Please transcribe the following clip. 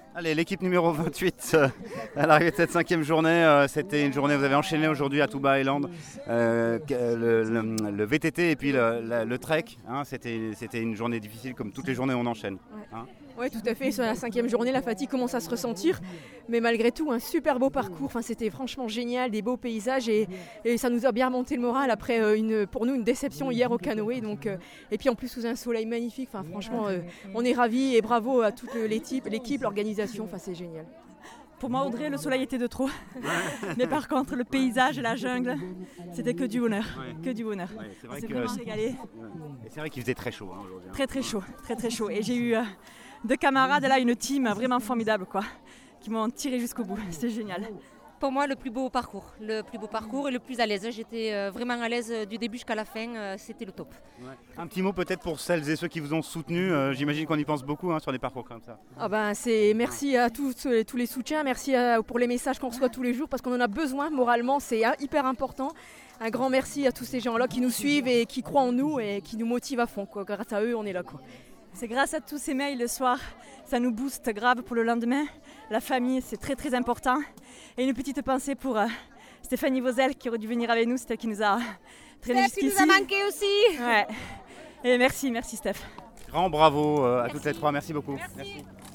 Allez, l'équipe numéro 28 à l'arrivée de cette 5e journée, c'était une journée, vous avez enchaîné aujourd'hui à Tuba Island, le VTT et puis le trek, hein, c'était une journée difficile comme toutes les journées on enchaîne. Hein. Oui, tout à fait. Sur la 5e journée, la fatigue commence à se ressentir. Mais malgré tout, un super beau parcours. Enfin, c'était franchement génial, des beaux paysages et ça nous a bien remonté le moral après pour nous une déception hier au canoë. Donc, et puis en plus sous un soleil magnifique. Enfin, franchement, on est ravis et bravo à toute l'équipe, l'organisation. Enfin, c'est génial. Pour moi, Audrey, le soleil était de trop. Mais par contre, le paysage et la jungle, c'était que du bonheur. Ouais. Que du bonheur. Ouais, on s'est vraiment régalé. Et c'est vrai qu'il faisait très chaud aujourd'hui. Très très chaud, très très chaud. Et j'ai eu 2 camarades, là, une team vraiment formidable, quoi, qui m'ont tiré jusqu'au bout. C'était génial. Pour moi, le plus beau parcours et le plus à l'aise. J'étais vraiment à l'aise du début jusqu'à la fin, c'était le top. Ouais. Un petit mot peut-être pour celles et ceux qui vous ont soutenu, j'imagine qu'on y pense beaucoup sur des parcours comme ça. Merci à tous les soutiens, merci pour les messages qu'on reçoit tous les jours parce qu'on en a besoin moralement, c'est hyper important. Un grand merci à tous ces gens-là qui nous suivent et qui croient en nous et qui nous motivent à fond. Quoi. Grâce à eux, on est là. Quoi. C'est grâce à tous ces mails le soir, ça nous booste grave pour le lendemain. La famille, c'est très très important. Et une petite pensée pour Stéphanie Vauzel qui aurait dû venir avec nous, c'est elle qui nous a traîné jusqu'ici. Qui nous a manqué aussi. Ouais. Et merci Steph. Grand bravo à toutes les trois, merci beaucoup. Merci.